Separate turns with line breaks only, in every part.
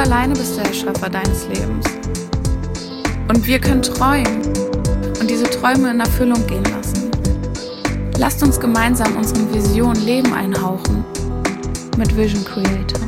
alleine bist der Erschaffer deines Lebens. Und wir können träumen und diese Träume in Erfüllung gehen lassen. Lasst uns gemeinsam unseren Visionen Leben einhauchen mit Vision Creator.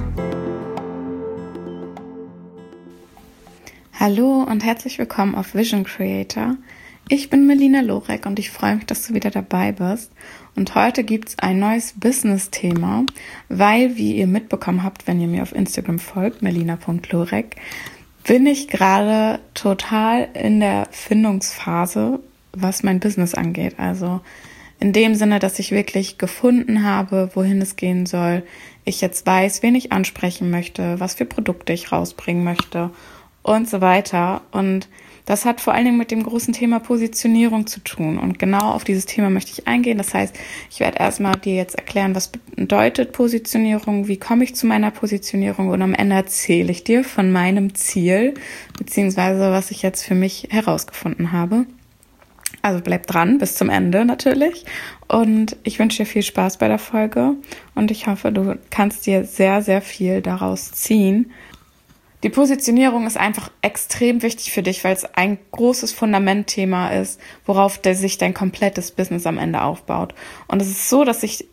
Hallo und herzlich willkommen auf Vision Creator. Ich bin Melina Lorek und ich freue mich, dass du wieder dabei bist. Und heute gibt es ein neues Business-Thema, weil, wie ihr mitbekommen habt, wenn ihr mir auf Instagram folgt, melina.lorek, bin ich gerade total in der Findungsphase, was mein Business angeht. Also in dem Sinne, dass ich wirklich gefunden habe, wohin es gehen soll. Ich jetzt weiß, wen ich ansprechen möchte, was für Produkte ich rausbringen möchte und so weiter. Und das hat vor allen Dingen mit dem großen Thema Positionierung zu tun. Und genau auf dieses Thema möchte ich eingehen. Das heißt, ich werde erstmal dir jetzt erklären, was bedeutet Positionierung, wie komme ich zu meiner Positionierung und am Ende erzähle ich dir von meinem Ziel, beziehungsweise was ich jetzt für mich herausgefunden habe. Also bleib dran bis zum Ende natürlich. Und ich wünsche dir viel Spaß bei der Folge und ich hoffe, du kannst dir sehr, sehr viel daraus ziehen. Die Positionierung ist einfach extrem wichtig für dich, weil es ein großes Fundamentthema ist, worauf sich dein komplettes Business am Ende aufbaut. Und es ist so, dass sich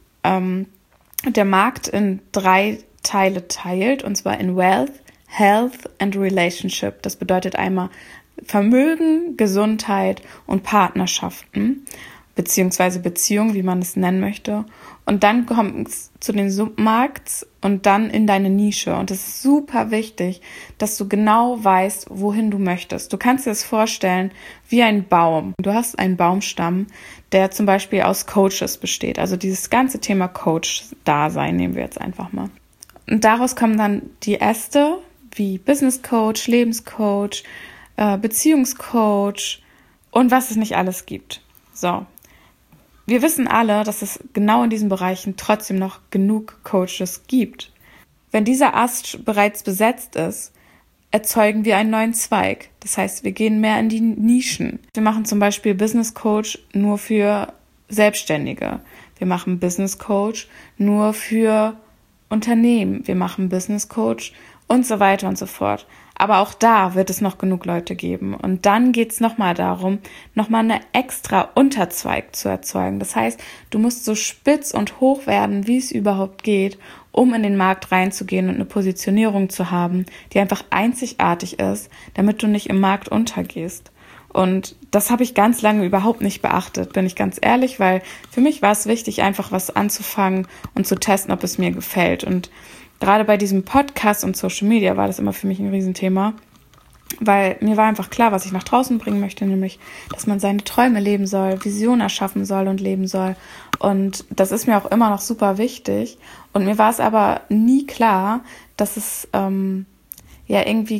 der Markt in 3 Teile teilt, und zwar in Wealth, Health and Relationship. Das bedeutet einmal Vermögen, Gesundheit und Partnerschaften, beziehungsweise Beziehungen, wie man es nennen möchte. Und dann kommt es zu den Submarkts und dann in deine Nische. Und es ist super wichtig, dass du genau weißt, wohin du möchtest. Du kannst dir das vorstellen wie ein Baum. Du hast einen Baumstamm, der zum Beispiel aus Coaches besteht. Also dieses ganze Thema Coach-Dasein nehmen wir jetzt einfach mal. Und daraus kommen dann die Äste wie Business Coach, Lebenscoach, Beziehungscoach und was es nicht alles gibt. So. Wir wissen alle, dass es genau in diesen Bereichen trotzdem noch genug Coaches gibt. Wenn dieser Ast bereits besetzt ist, erzeugen wir einen neuen Zweig. Das heißt, wir gehen mehr in die Nischen. Wir machen zum Beispiel Business Coach nur für Selbstständige. Wir machen Business Coach nur für Unternehmen. Wir machen Business Coach und so weiter und so fort. Aber auch da wird es noch genug Leute geben. Und dann geht es nochmal darum, nochmal eine extra Unterzweig zu erzeugen. Das heißt, du musst so spitz und hoch werden, wie es überhaupt geht, um in den Markt reinzugehen und eine Positionierung zu haben, die einfach einzigartig ist, damit du nicht im Markt untergehst. Und das habe ich ganz lange überhaupt nicht beachtet, bin ich ganz ehrlich, weil für mich war es wichtig, einfach was anzufangen und zu testen, ob es mir gefällt. Und gerade bei diesem Podcast und Social Media war das immer für mich ein Riesenthema, weil mir war einfach klar, was ich nach draußen bringen möchte, nämlich, dass man seine Träume leben soll, Visionen erschaffen soll und leben soll. Und das ist mir auch immer noch super wichtig. Und mir war es aber nie klar, dass es irgendwie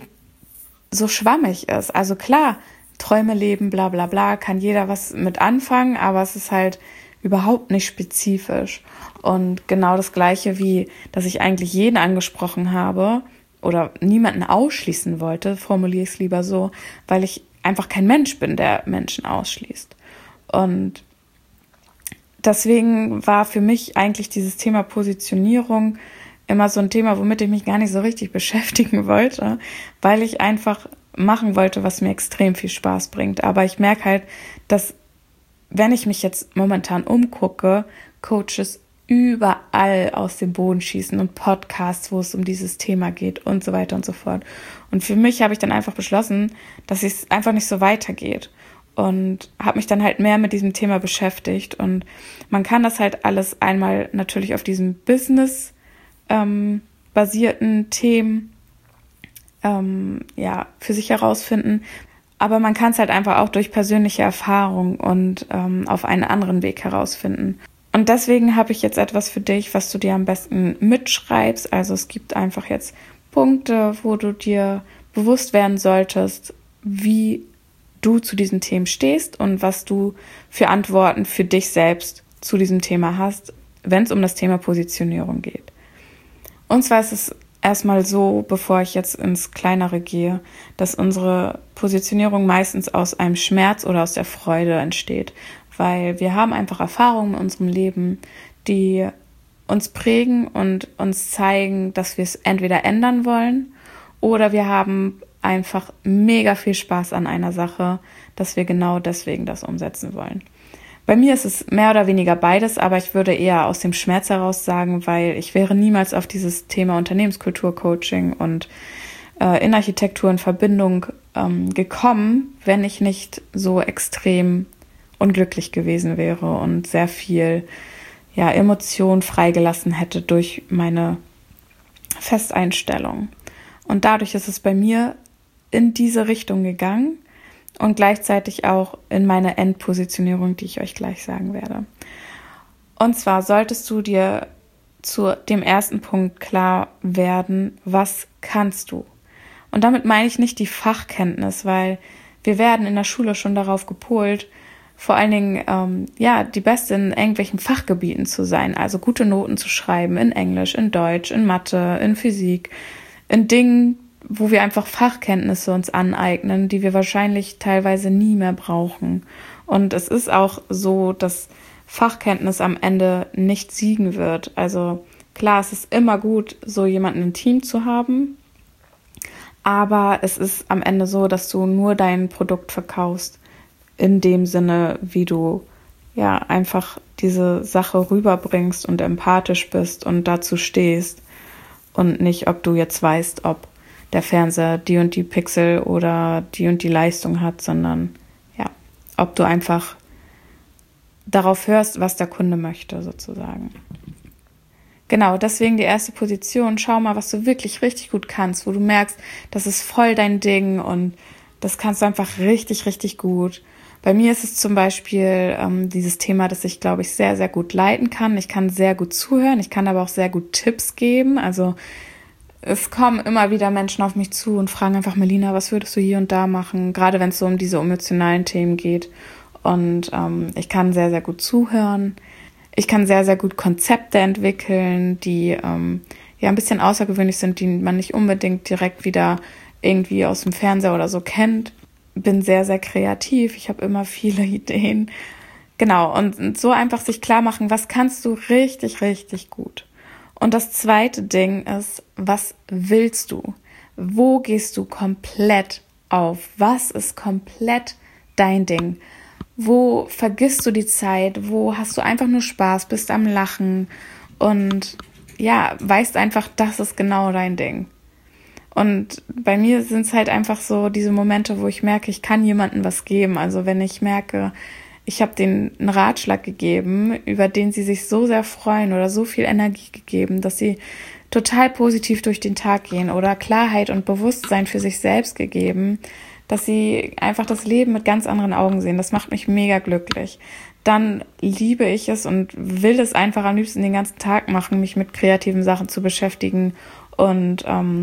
so schwammig ist. Also klar, Träume leben, bla bla bla, kann jeder was mit anfangen, aber es ist halt überhaupt nicht spezifisch. Und genau das Gleiche wie, dass ich eigentlich jeden angesprochen habe oder niemanden ausschließen wollte, formuliere ich es lieber so, weil ich einfach kein Mensch bin, der Menschen ausschließt. Und deswegen war für mich eigentlich dieses Thema Positionierung immer so ein Thema, womit ich mich gar nicht so richtig beschäftigen wollte, weil ich einfach machen wollte, was mir extrem viel Spaß bringt. Aber ich merke halt, dass wenn ich mich jetzt momentan umgucke, Coaches überall aus dem Boden schießen und Podcasts, wo es um dieses Thema geht und so weiter und so fort. Und für mich habe ich dann einfach beschlossen, dass es einfach nicht so weitergeht und habe mich dann halt mehr mit diesem Thema beschäftigt. Und man kann das halt alles einmal natürlich auf diesen Business basierten Themen für sich herausfinden. Aber man kann es halt einfach auch durch persönliche Erfahrung und auf einen anderen Weg herausfinden. Und deswegen habe ich jetzt etwas für dich, was du dir am besten mitschreibst. Also es gibt einfach jetzt Punkte, wo du dir bewusst werden solltest, wie du zu diesen Themen stehst und was du für Antworten für dich selbst zu diesem Thema hast, wenn es um das Thema Positionierung geht. Und zwar ist es erstmal so, bevor ich jetzt ins Kleinere gehe, dass unsere Positionierung meistens aus einem Schmerz oder aus der Freude entsteht, weil wir haben einfach Erfahrungen in unserem Leben, die uns prägen und uns zeigen, dass wir es entweder ändern wollen oder wir haben einfach mega viel Spaß an einer Sache, dass wir genau deswegen das umsetzen wollen. Bei mir ist es mehr oder weniger beides, aber ich würde eher aus dem Schmerz heraus sagen, weil ich wäre niemals auf dieses Thema Unternehmenskultur-Coaching und Innenarchitektur in Verbindung gekommen, wenn ich nicht so extrem unglücklich gewesen wäre und sehr viel Emotion freigelassen hätte durch meine Festeinstellung. Und dadurch ist es bei mir in diese Richtung gegangen und gleichzeitig auch in meine Endpositionierung, die ich euch gleich sagen werde. Und zwar solltest du dir zu dem ersten Punkt klar werden, was kannst du? Und damit meine ich nicht die Fachkenntnis, weil wir werden in der Schule schon darauf gepolt, vor allen Dingen die Beste in irgendwelchen Fachgebieten zu sein, also gute Noten zu schreiben in Englisch, in Deutsch, in Mathe, in Physik, in Dingen, wo wir einfach Fachkenntnisse uns aneignen, die wir wahrscheinlich teilweise nie mehr brauchen. Und es ist auch so, dass Fachkenntnis am Ende nicht siegen wird. Also klar, es ist immer gut, so jemanden im Team zu haben, aber es ist am Ende so, dass du nur dein Produkt verkaufst, in dem Sinne, wie du einfach diese Sache rüberbringst und empathisch bist und dazu stehst und nicht, ob du jetzt weißt, ob der Fernseher die und die Pixel oder die und die Leistung hat, sondern ob du einfach darauf hörst, was der Kunde möchte, sozusagen. Genau, deswegen die erste Position. Schau mal, was du wirklich richtig gut kannst, wo du merkst, das ist voll dein Ding und das kannst du einfach richtig, richtig gut. Bei mir ist es zum Beispiel dieses Thema, dass ich, glaube ich, sehr, sehr gut leiten kann. Ich kann sehr gut zuhören, ich kann aber auch sehr gut Tipps geben. Also es kommen immer wieder Menschen auf mich zu und fragen einfach, Melina, was würdest du hier und da machen? Gerade wenn es so um diese emotionalen Themen geht. Und ich kann sehr, sehr gut zuhören. Ich kann sehr, sehr gut Konzepte entwickeln, die ein bisschen außergewöhnlich sind, die man nicht unbedingt direkt wieder irgendwie aus dem Fernseher oder so kennt. Bin sehr, sehr kreativ. Ich habe immer viele Ideen. Genau, und so einfach sich klar machen, was kannst du richtig, richtig gut. Und das zweite Ding ist, was willst du? Wo gehst du komplett auf? Was ist komplett dein Ding? Wo vergisst du die Zeit? Wo hast du einfach nur Spaß, bist am Lachen und weißt einfach, das ist genau dein Ding. Und bei mir sind es halt einfach so diese Momente, wo ich merke, ich kann jemandem was geben. Also wenn ich merke, ich habe denen einen Ratschlag gegeben, über den sie sich so sehr freuen oder so viel Energie gegeben, dass sie total positiv durch den Tag gehen oder Klarheit und Bewusstsein für sich selbst gegeben, dass sie einfach das Leben mit ganz anderen Augen sehen. Das macht mich mega glücklich. Dann liebe ich es und will es einfach am liebsten den ganzen Tag machen, mich mit kreativen Sachen zu beschäftigen und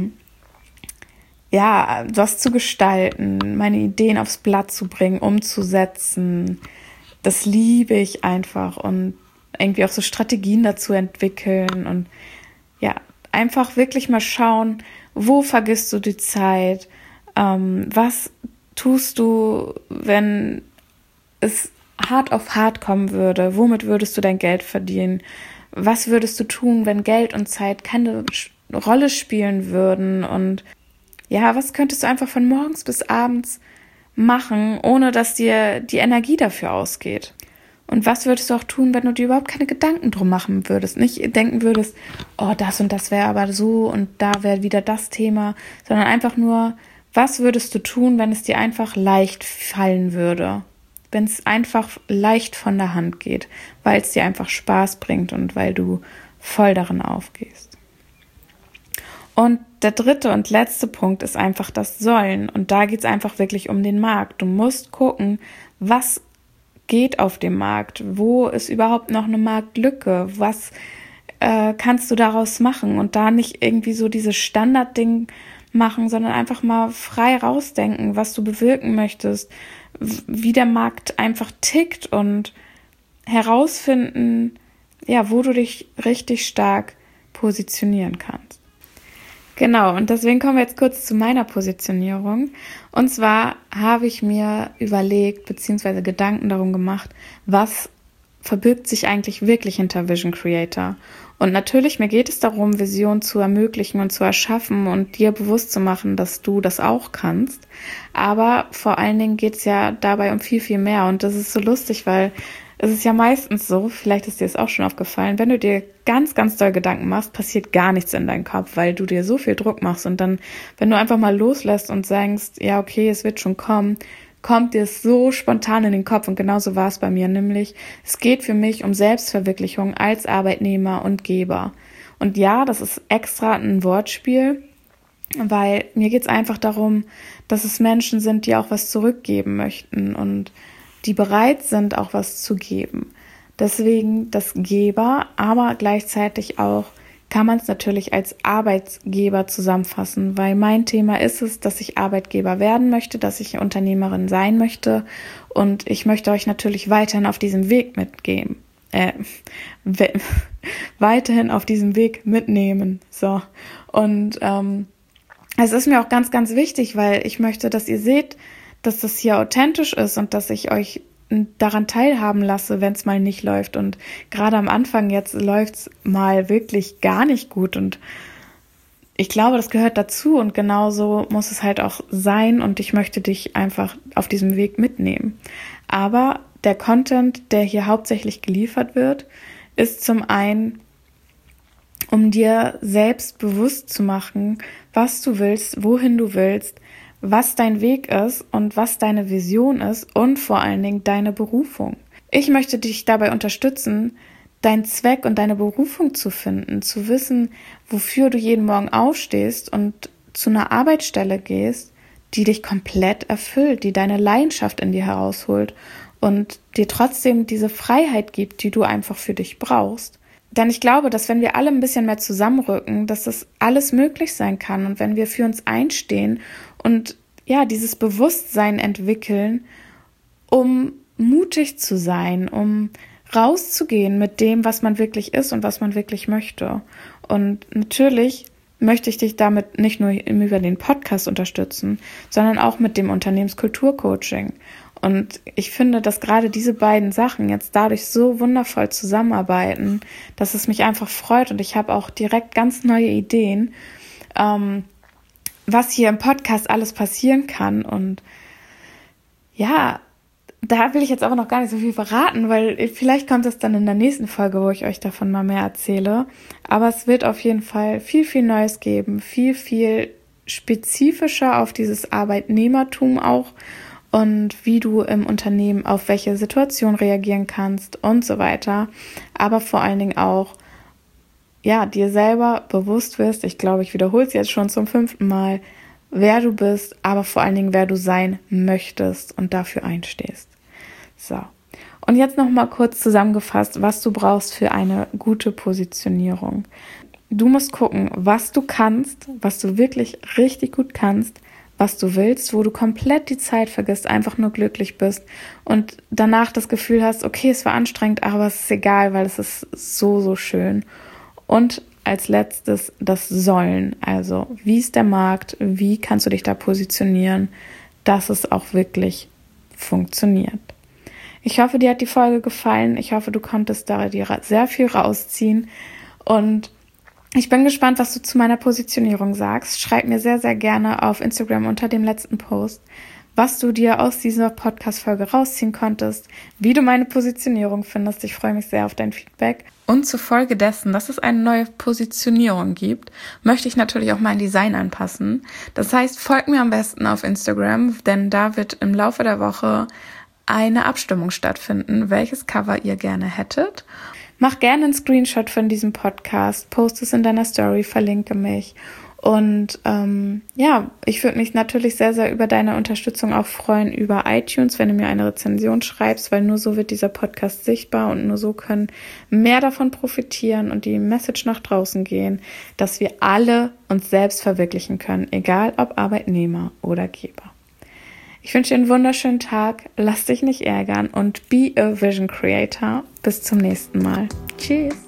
was zu gestalten, meine Ideen aufs Blatt zu bringen, umzusetzen. Das liebe ich einfach und irgendwie auch so Strategien dazu entwickeln und einfach wirklich mal schauen, wo vergisst du die Zeit, was tust du, wenn es hart auf hart kommen würde, womit würdest du dein Geld verdienen, was würdest du tun, wenn Geld und Zeit keine Rolle spielen würden und was könntest du einfach von morgens bis abends machen, ohne dass dir die Energie dafür ausgeht? Und was würdest du auch tun, wenn du dir überhaupt keine Gedanken drum machen würdest? Nicht denken würdest, oh, das und das wäre aber so und da wäre wieder das Thema, sondern einfach nur, was würdest du tun, wenn es dir einfach leicht fallen würde? Wenn es einfach leicht von der Hand geht, weil es dir einfach Spaß bringt und weil du voll darin aufgehst. Und der dritte und letzte Punkt ist einfach das Sollen. Und da geht es einfach wirklich um den Markt. Du musst gucken, was geht auf dem Markt? Wo ist überhaupt noch eine Marktlücke? Was kannst du daraus machen? Und da nicht irgendwie so dieses Standardding machen, sondern einfach mal frei rausdenken, was du bewirken möchtest, wie der Markt einfach tickt und herausfinden, wo du dich richtig stark positionieren kannst. Genau, und deswegen kommen wir jetzt kurz zu meiner Positionierung. Und zwar habe ich mir überlegt, beziehungsweise Gedanken darum gemacht, was verbirgt sich eigentlich wirklich hinter Vision Creator. Und natürlich, mir geht es darum, Visionen zu ermöglichen und zu erschaffen und dir bewusst zu machen, dass du das auch kannst. Aber vor allen Dingen geht es ja dabei um viel, viel mehr. Und das ist so lustig, weil es ist ja meistens so, vielleicht ist dir es auch schon aufgefallen, wenn du dir ganz, ganz doll Gedanken machst, passiert gar nichts in deinem Kopf, weil du dir so viel Druck machst. Und dann, wenn du einfach mal loslässt und sagst, ja, okay, es wird schon kommen, kommt dir es so spontan in den Kopf. Und genauso war es bei mir, nämlich es geht für mich um Selbstverwirklichung als Arbeitnehmer und Geber. Und ja, das ist extra ein Wortspiel, weil mir geht es einfach darum, dass es Menschen sind, die auch was zurückgeben möchten und die bereit sind, auch was zu geben. Deswegen das Geber, aber gleichzeitig auch kann man es natürlich als Arbeitgeber zusammenfassen, weil mein Thema ist es, dass ich Arbeitgeber werden möchte, dass ich Unternehmerin sein möchte und ich möchte euch natürlich weiterhin auf diesem Weg mitgeben. Weiterhin auf diesem Weg mitnehmen. So. Und es ist mir auch ganz, ganz wichtig, weil ich möchte, dass ihr seht, dass das hier authentisch ist und dass ich euch daran teilhaben lasse, wenn es mal nicht läuft. Und gerade am Anfang jetzt läuft es mal wirklich gar nicht gut. Und ich glaube, das gehört dazu und genauso muss es halt auch sein. Und ich möchte dich einfach auf diesem Weg mitnehmen. Aber der Content, der hier hauptsächlich geliefert wird, ist zum einen, um dir selbst bewusst zu machen, was du willst, wohin du willst, was dein Weg ist und was deine Vision ist und vor allen Dingen deine Berufung. Ich möchte dich dabei unterstützen, deinen Zweck und deine Berufung zu finden, zu wissen, wofür du jeden Morgen aufstehst und zu einer Arbeitsstelle gehst, die dich komplett erfüllt, die deine Leidenschaft in dir herausholt und dir trotzdem diese Freiheit gibt, die du einfach für dich brauchst. Denn ich glaube, dass wenn wir alle ein bisschen mehr zusammenrücken, dass das alles möglich sein kann und wenn wir für uns einstehen und ja, dieses Bewusstsein entwickeln, um mutig zu sein, um rauszugehen mit dem, was man wirklich ist und was man wirklich möchte. Und natürlich möchte ich dich damit nicht nur über den Podcast unterstützen, sondern auch mit dem Unternehmenskulturcoaching. Und ich finde, dass gerade diese beiden Sachen jetzt dadurch so wundervoll zusammenarbeiten, dass es mich einfach freut und ich habe auch direkt ganz neue Ideen, was hier im Podcast alles passieren kann. Und ja, da will ich jetzt aber noch gar nicht so viel verraten, weil vielleicht kommt es dann in der nächsten Folge, wo ich euch davon mal mehr erzähle. Aber es wird auf jeden Fall viel, viel Neues geben, viel, viel spezifischer auf dieses Arbeitnehmertum auch und wie du im Unternehmen auf welche Situation reagieren kannst und so weiter. Aber vor allen Dingen auch, ja, dir selber bewusst wirst, ich glaube, ich wiederhole es jetzt schon zum 5. Mal, wer du bist, aber vor allen Dingen, wer du sein möchtest und dafür einstehst. So, und jetzt nochmal kurz zusammengefasst, was du brauchst für eine gute Positionierung. Du musst gucken, was du kannst, was du wirklich richtig gut kannst, was du willst, wo du komplett die Zeit vergisst, einfach nur glücklich bist und danach das Gefühl hast, okay, es war anstrengend, aber es ist egal, weil es ist so, so schön. Und als letztes das Sollen, also wie ist der Markt, wie kannst du dich da positionieren, dass es auch wirklich funktioniert. Ich hoffe, dir hat die Folge gefallen, ich hoffe, du konntest da dir sehr viel rausziehen und ich bin gespannt, was du zu meiner Positionierung sagst. Schreib mir sehr, sehr gerne auf Instagram unter dem letzten Post, was du dir aus dieser Podcast-Folge rausziehen konntest, wie du meine Positionierung findest. Ich freue mich sehr auf dein Feedback. Und zur Folge dessen, dass es eine neue Positionierung gibt, möchte ich natürlich auch mein Design anpassen. Das heißt, folgt mir am besten auf Instagram, denn da wird im Laufe der Woche eine Abstimmung stattfinden, welches Cover ihr gerne hättet. Mach gerne einen Screenshot von diesem Podcast, post es in deiner Story, verlinke mich. Und ich würde mich natürlich sehr, sehr über deine Unterstützung auch freuen über iTunes, wenn du mir eine Rezension schreibst, weil nur so wird dieser Podcast sichtbar und nur so können mehr davon profitieren und die Message nach draußen gehen, dass wir alle uns selbst verwirklichen können, egal ob Arbeitnehmer oder Geber. Ich wünsche dir einen wunderschönen Tag, lass dich nicht ärgern und be a Vision Creator. Bis zum nächsten Mal. Tschüss.